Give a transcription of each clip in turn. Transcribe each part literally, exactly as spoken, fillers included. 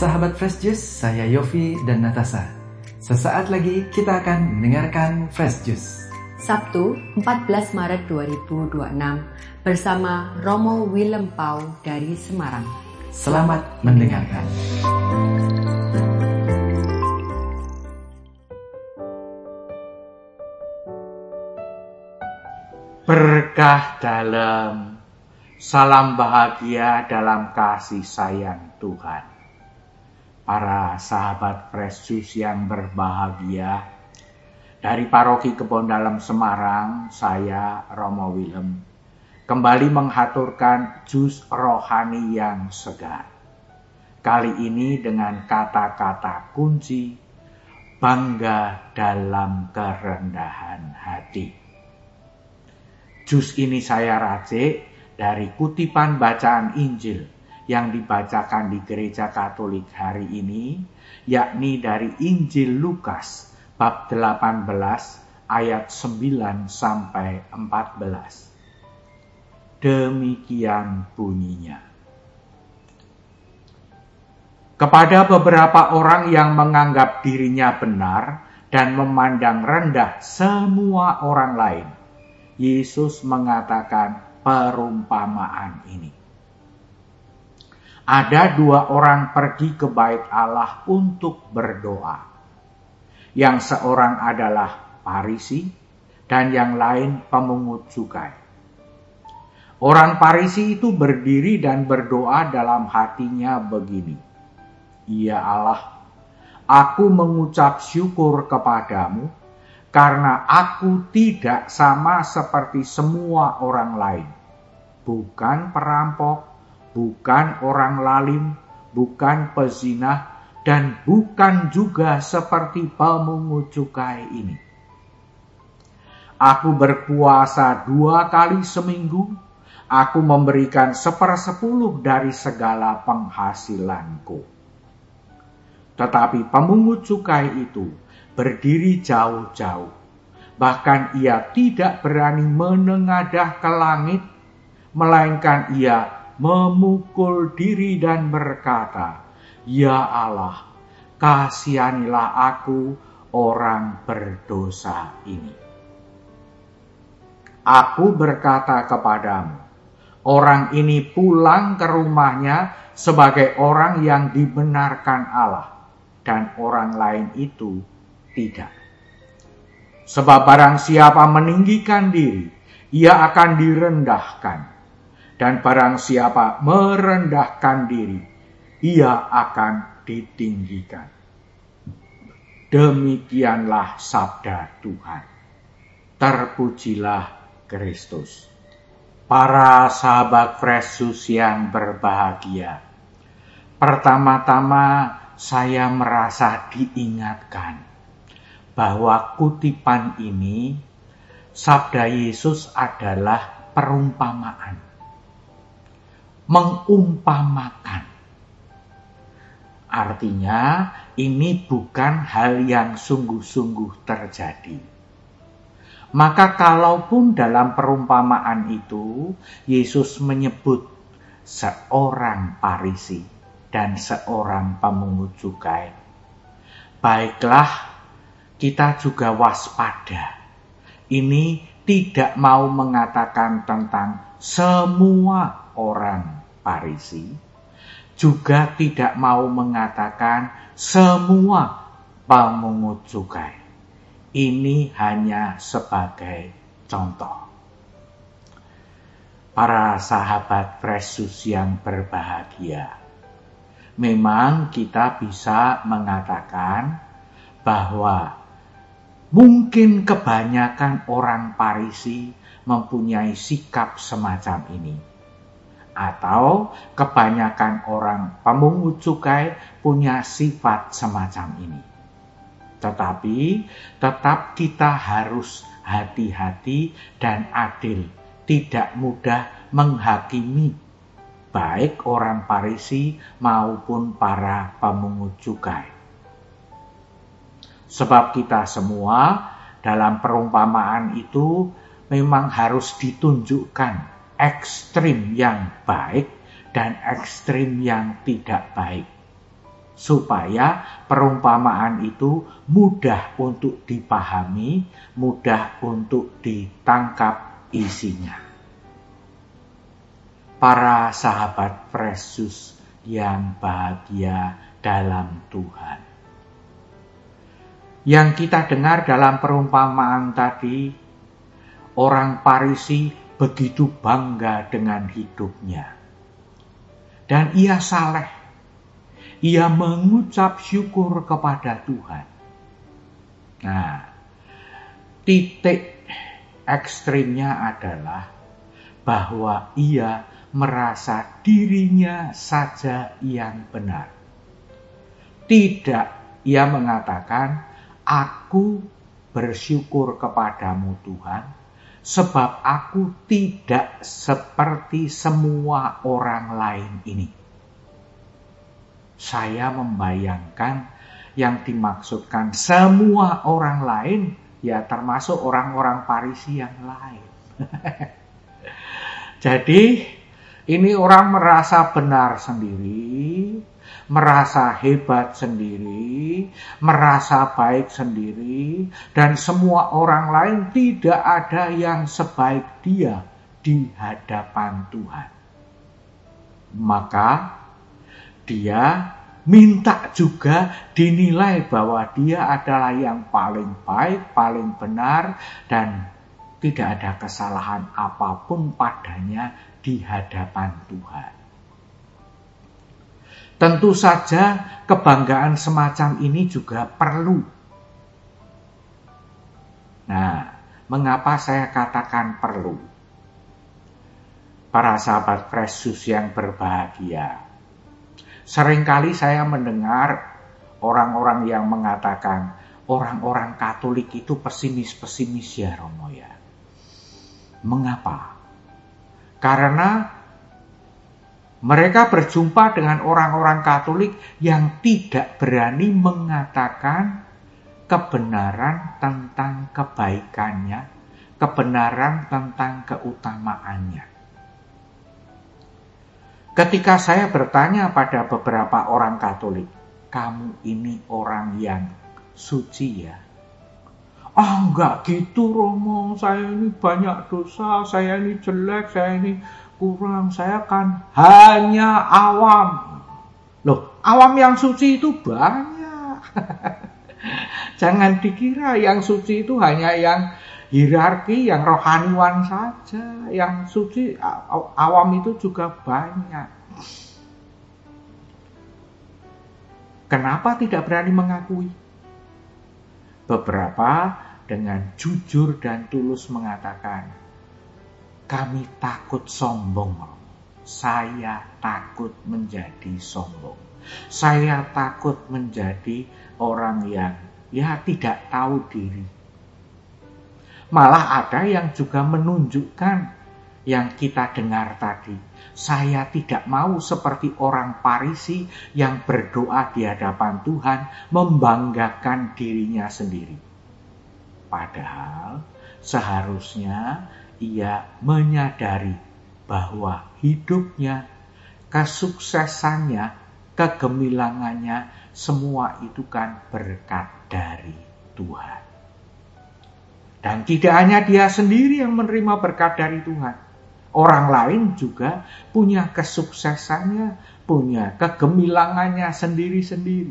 Sahabat Fresh Juice, saya Yofi dan Natasha. Sesaat lagi kita akan mendengarkan Fresh Juice. Sabtu, empat belas Maret dua ribu dua puluh enam bersama Romo Willem Pau dari Semarang. Selamat mendengarkan. Berkah dalam, salam bahagia dalam kasih sayang Tuhan. Para sahabat Fresh Juice yang berbahagia, dari Paroki Kebon Dalem Semarang, saya Romo Willem kembali menghaturkan jus rohani yang segar. Kali ini dengan kata-kata kunci, bangga dalam kerendahan hati. Jus ini saya racik dari kutipan bacaan Injil yang dibacakan di Gereja Katolik hari ini, yakni dari Injil Lukas bab delapan belas ayat sembilan sampai empat belas. Demikian bunyinya. Kepada beberapa orang yang menganggap dirinya benar dan memandang rendah semua orang lain, Yesus mengatakan perumpamaan ini. Ada dua orang pergi ke bait Allah untuk berdoa. Yang seorang adalah Farisi dan yang lain pemungut cukai. Orang Farisi itu berdiri dan berdoa dalam hatinya begini. Ya Allah, aku mengucap syukur kepadamu karena aku tidak sama seperti semua orang lain. Bukan perampok, bukan orang lalim, bukan pezinah, dan bukan juga seperti pemungut cukai ini. Aku berpuasa dua kali seminggu, aku memberikan sepersepuluh dari segala penghasilanku. Tetapi pemungut cukai itu berdiri jauh-jauh, bahkan ia tidak berani menengadah ke langit, melainkan ia memukul diri dan berkata, Ya Allah, kasihanilah aku orang berdosa ini. Aku berkata kepadamu, orang ini pulang ke rumahnya sebagai orang yang dibenarkan Allah, dan orang lain itu tidak. Sebab barang siapa meninggikan diri, ia akan direndahkan. Dan barang siapa merendahkan diri, ia akan ditinggikan. Demikianlah sabda Tuhan. Terpujilah Kristus. Para sahabat Fresh Juice yang berbahagia, pertama-tama saya merasa diingatkan bahwa kutipan ini, sabda Yesus adalah perumpamaan. Mengumpamakan. Artinya ini bukan hal yang sungguh-sungguh terjadi. Maka kalaupun dalam perumpamaan itu Yesus menyebut seorang Farisi dan seorang pemungut cukai, baiklah kita juga waspada. Ini tidak mau mengatakan tentang semua orang Farisi, juga tidak mau mengatakan semua pemungut cukai. Ini hanya sebagai contoh. Para sahabat Fresh Juice yang berbahagia, memang kita bisa mengatakan bahwa mungkin kebanyakan orang Farisi mempunyai sikap semacam ini. Atau kebanyakan orang pemungut cukai punya sifat semacam ini. Tetapi tetap kita harus hati-hati dan adil, tidak mudah menghakimi baik orang Farisi maupun para pemungut cukai. Sebab kita semua dalam perumpamaan itu memang harus ditunjukkan ekstrim yang baik dan ekstrim yang tidak baik. supaya perumpamaan itu mudah untuk dipahami, mudah untuk ditangkap isinya. Para sahabat Fresh Juice yang bahagia dalam Tuhan. Yang kita dengar dalam perumpamaan tadi, orang Farisi begitu bangga dengan hidupnya. Dan ia saleh. Ia mengucap syukur kepada Tuhan. Nah, titik ekstrimnya adalah bahwa ia merasa dirinya saja yang benar. Tidak, ia mengatakan, aku bersyukur kepadamu Tuhan, sebab aku tidak seperti semua orang lain ini. Saya membayangkan yang dimaksudkan semua orang lain, ya termasuk orang-orang Farisi yang lain. Jadi, ini orang merasa benar sendiri, merasa hebat sendiri, merasa baik sendiri, dan semua orang lain tidak ada yang sebaik dia di hadapan Tuhan. Maka dia minta juga dinilai bahwa dia adalah yang paling baik, paling benar, dan tidak ada kesalahan apapun padanya di hadapan Tuhan. Tentu saja kebanggaan semacam ini juga perlu. Nah, mengapa saya katakan perlu? Para sahabat Fresh Juice yang berbahagia. Seringkali saya mendengar orang-orang yang mengatakan orang-orang Katolik itu pesimis-pesimis ya Romo ya. Mengapa? Karena mereka berjumpa dengan orang-orang Katolik yang tidak berani mengatakan kebenaran tentang kebaikannya, kebenaran tentang keutamaannya. Ketika saya bertanya pada beberapa orang Katolik, kamu ini orang yang suci ya? Ah, enggak gitu Romo, saya ini banyak dosa, saya ini jelek, saya ini kurang, saya kan hanya awam. Loh, awam yang suci itu banyak. Jangan dikira yang suci itu hanya yang hierarki, yang rohaniwan saja. Yang suci, awam itu juga banyak. Kenapa tidak berani mengakui? Beberapa dengan jujur dan tulus mengatakan, kami takut sombong. Saya takut menjadi sombong. Saya takut menjadi orang yang ya tidak tahu diri. Malah ada yang juga menunjukkan yang kita dengar tadi. Saya tidak mau seperti orang Farisi yang berdoa di hadapan Tuhan membanggakan dirinya sendiri. Padahal seharusnya ia menyadari bahwa hidupnya, kesuksesannya, kegemilangannya, semua itu kan berkat dari Tuhan. Dan tidak hanya dia sendiri yang menerima berkat dari Tuhan. Orang lain juga punya kesuksesannya, punya kegemilangannya sendiri-sendiri.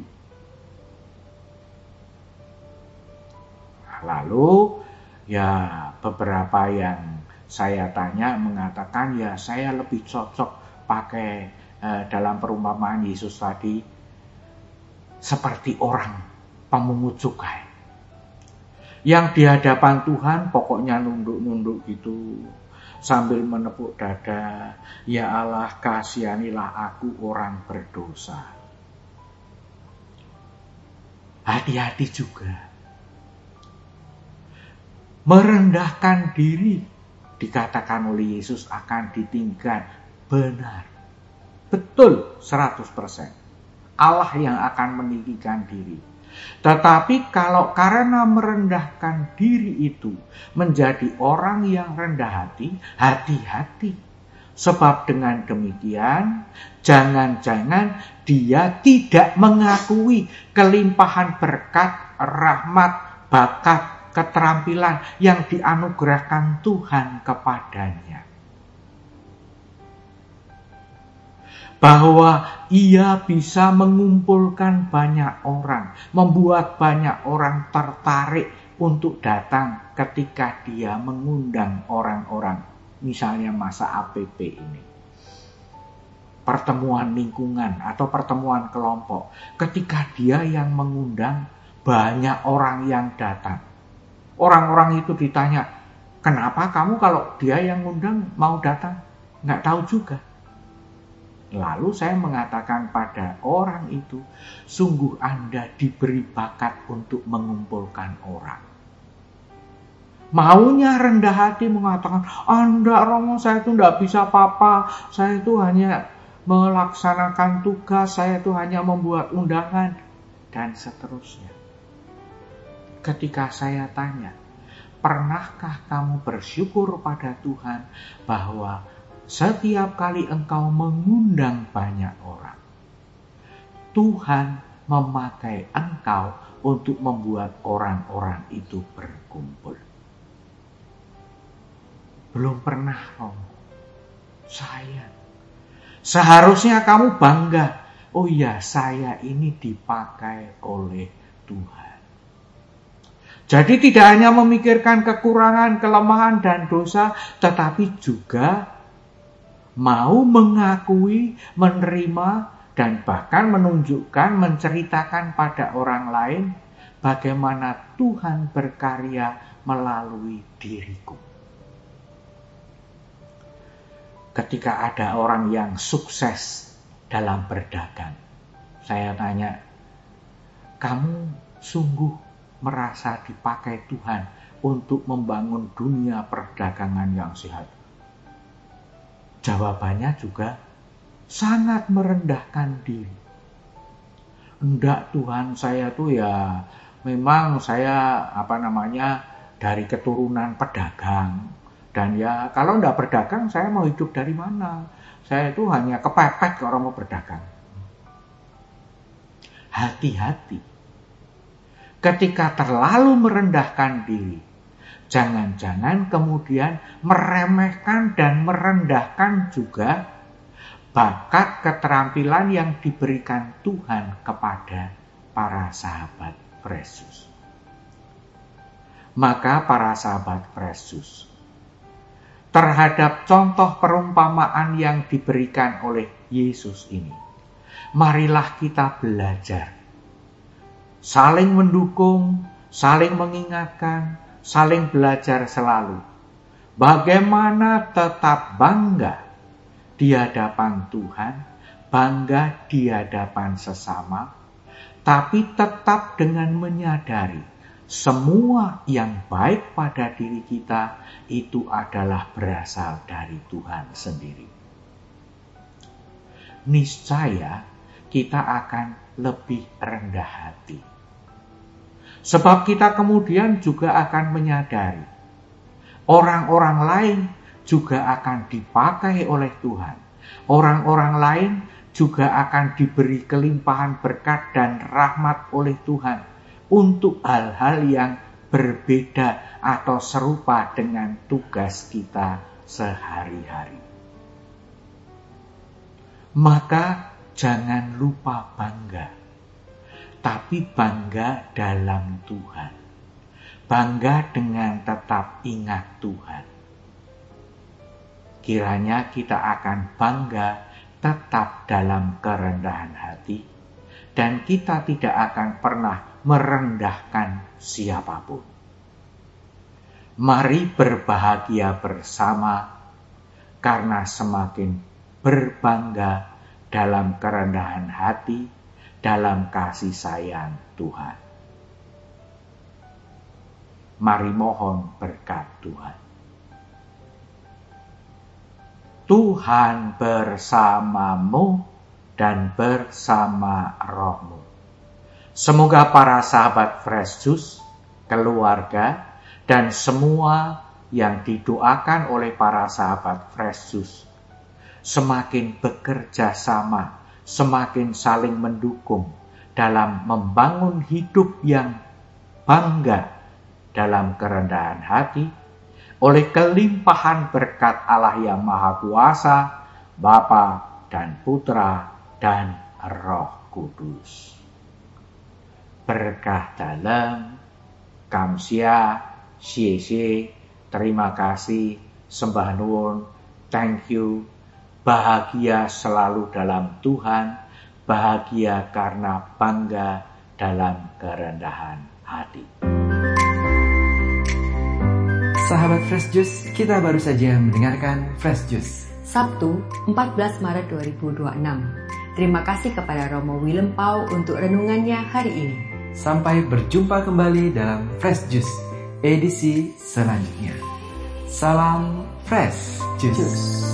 Lalu ya beberapa yang saya tanya mengatakan ya saya lebih cocok pakai eh, dalam perumpamaan Yesus tadi seperti orang pemungut cukai. Yang di hadapan Tuhan pokoknya nunduk-nunduk gitu. Sambil menepuk dada, ya Allah kasihanilah aku orang berdosa. Hati-hati juga. Merendahkan diri, dikatakan oleh Yesus akan ditingkat. Benar. Betul, seratus persen. Allah yang akan meninggikan diri. Tetapi kalau karena merendahkan diri itu menjadi orang yang rendah hati, hati-hati. Sebab dengan demikian, jangan-jangan dia tidak mengakui kelimpahan berkat, rahmat, bakat, keterampilan yang dianugerahkan Tuhan kepadanya. Bahwa ia bisa mengumpulkan banyak orang, membuat banyak orang tertarik untuk datang ketika dia mengundang orang-orang. Misalnya masa A P P ini, pertemuan lingkungan atau pertemuan kelompok. Ketika dia yang mengundang, banyak orang yang datang. Orang-orang itu ditanya, kenapa kamu kalau dia yang ngundang mau datang? Nggak tahu juga. Lalu saya mengatakan pada orang itu, sungguh Anda diberi bakat untuk mengumpulkan orang. Maunya rendah hati mengatakan, Anda Romo, saya itu tidak bisa apa-apa, saya itu hanya melaksanakan tugas, saya itu hanya membuat undangan, dan seterusnya. Ketika saya tanya, pernahkah kamu bersyukur pada Tuhan bahwa setiap kali engkau mengundang banyak orang, Tuhan memakai engkau untuk membuat orang-orang itu berkumpul? Belum pernah, Romo. Sayang. Seharusnya kamu bangga. Oh iya, saya ini dipakai oleh Tuhan. Jadi tidak hanya memikirkan kekurangan, kelemahan, dan dosa, tetapi juga mau mengakui, menerima, dan bahkan menunjukkan, menceritakan pada orang lain bagaimana Tuhan berkarya melalui diriku. Ketika ada orang yang sukses dalam berdagang, saya tanya, kamu sungguh merasa dipakai Tuhan untuk membangun dunia perdagangan yang sehat? Jawabannya juga sangat merendahkan diri. Enggak Tuhan, saya tuh ya memang saya apa namanya dari keturunan pedagang. Dan ya kalau enggak berdagang saya mau hidup dari mana? Saya itu hanya kepepet kalau mau berdagang. Hati-hati. Ketika terlalu merendahkan diri, jangan-jangan kemudian meremehkan dan merendahkan juga bakat keterampilan yang diberikan Tuhan kepada para sahabat Yesus. Maka para sahabat Yesus, terhadap contoh perumpamaan yang diberikan oleh Yesus ini, marilah kita belajar. Saling mendukung, saling mengingatkan, saling belajar selalu. Bagaimana tetap bangga di hadapan Tuhan, bangga di hadapan sesama, tapi tetap dengan menyadari semua yang baik pada diri kita itu adalah berasal dari Tuhan sendiri. Niscaya kita akan lebih rendah hati. Sebab kita kemudian juga akan menyadari orang-orang lain juga akan dipakai oleh Tuhan. Orang-orang lain juga akan diberi kelimpahan berkat dan rahmat oleh Tuhan untuk hal-hal yang berbeda atau serupa dengan tugas kita sehari-hari. Maka jangan lupa bangga, tapi bangga dalam Tuhan. Bangga dengan tetap ingat Tuhan. Kiranya kita akan bangga tetap dalam kerendahan hati, dan kita tidak akan pernah merendahkan siapapun. Mari berbahagia bersama, karena semakin berbangga dalam kerendahan hati, dalam kasih sayang Tuhan. Mari mohon berkat Tuhan. Tuhan bersamamu dan bersama rohmu. Semoga para sahabat Fresh Juice, keluarga, dan semua yang didoakan oleh para sahabat Fresh Juice semakin bekerja sama, semakin saling mendukung dalam membangun hidup yang bangga dalam kerendahan hati, oleh kelimpahan berkat Allah yang Maha Kuasa, Bapa dan Putra dan Roh Kudus. Berkah dalam, kamsia, xie terima kasih, sembah nuwun, thank you, bahagia selalu dalam Tuhan, bahagia karena bangga dalam kerendahan hati. Sahabat Fresh Juice, kita baru saja mendengarkan Fresh Juice Sabtu, empat belas Maret dua ribu dua puluh enam. Terima kasih kepada Romo Willem Pau untuk renungannya hari ini. Sampai berjumpa kembali dalam Fresh Juice edisi selanjutnya. Salam Fresh Juice. Juice.